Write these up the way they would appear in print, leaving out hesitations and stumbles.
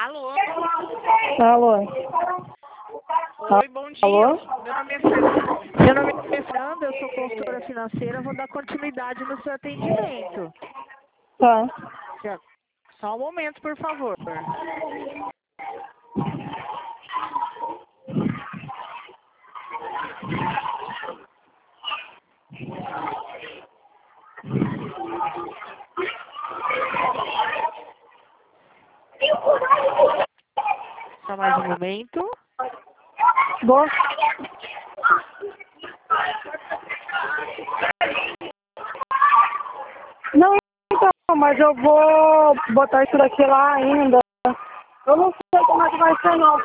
Alô? Alô? Oi, bom dia. Alô? Meu nome é Fernanda, eu sou consultora financeira, vou dar continuidade no seu atendimento. Tá. Só um momento, por favor. Só mais um momento. Boa. Não, então, mas eu vou botar isso daqui lá ainda. Eu não sei como é que vai ser, não.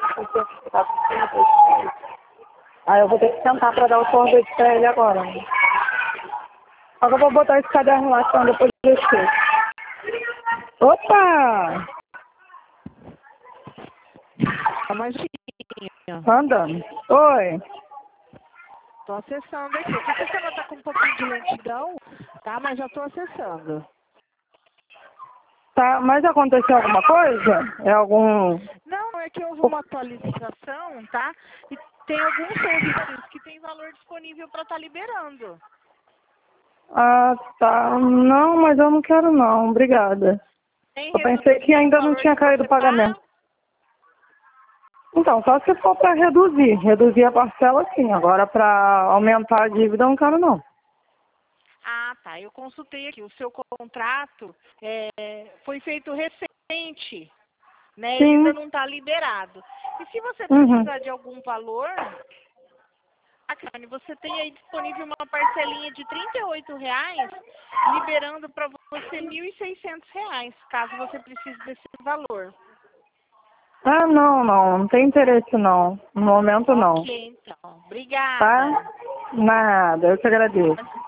Aí eu vou ter que sentar pra dar o sorvete pra ele agora. Só que eu vou botar esse caderno lá, senão depois eu esqueço. Opa! Só mais um pouquinho. Tá andando. Oi. Tô acessando aqui. Aqui o sistema tá com um pouquinho de lentidão, tá? Mas já tô acessando. Tá, mas aconteceu alguma coisa? É algum... Não, é que houve uma atualização, tá? E tem alguns serviços que tem valor disponível para estar liberando. Ah, tá. Não, mas eu não quero não. Obrigada. Eu pensei que ainda não tinha caído o pagamento. Então, só se for para reduzir. Reduzir a parcela, sim. Agora, para aumentar a dívida, eu não quero não. Ah, tá. Eu consultei aqui. O seu contrato foi feito recente, né? Ele Sim. ainda não está liberado. E se você precisar de algum valor, você tem aí disponível uma parcelinha de R$ 38, liberando para você R$ 1.600, caso você precise desse valor. Ah, não, não. Não tem interesse, não. No momento, não. Ok, então. Obrigada. Tá? Nada. Eu te agradeço.